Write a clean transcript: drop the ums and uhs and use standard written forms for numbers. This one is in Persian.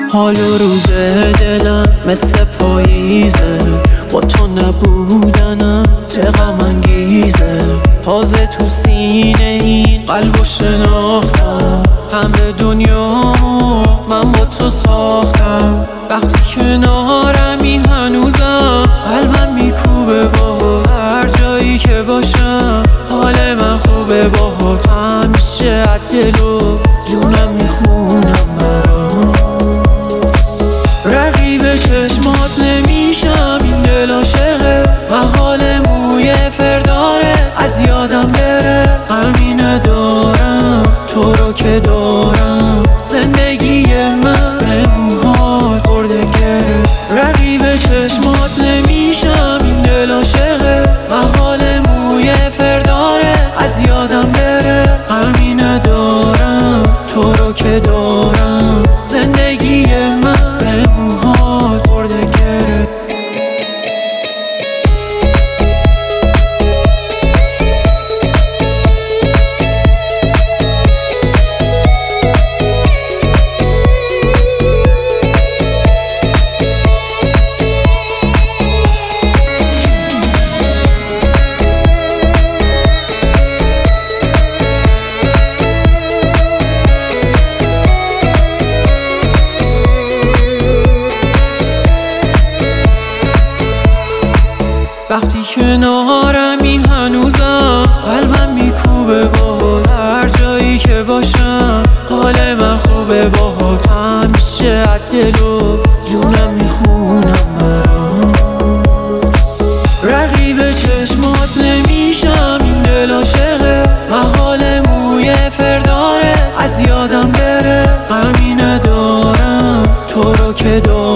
حال و روز دلم مثل پاییزه، با تو نبودنم چه غم انگیزه. تازه تو سینه این قلبو شناختم، همه دنیامو من با تو ساختم. وقتی کنارمی هنوزم قلبم میکوبه با هر جایی که باشم. حال من خوبه باهات، همیشه از دل و جونم میخونم برات. رقیب چشمات نمیشم، این دل عاشقه، محال موی فرداره از یادم بره. همینه دارم تو رو که دارم، زندگی من به موهات برده گره. رقیب چشمات نمیشم، این دل عاشقه، محال موی فرداره از یادم بره. همینه دارم تو رو که دارم، زندگی من به موهات برده گره. وقتی کنارمی هنوزم قلبم میکوبه با هر جایی که باشم. حال من خوبه باهات، همیشه از دل و جونم میخونم برات. رقیب چشمات نمیشم، این دل عاشقه، محال موی فرداره از یادم بره. همینه دارم تو رو که دارم،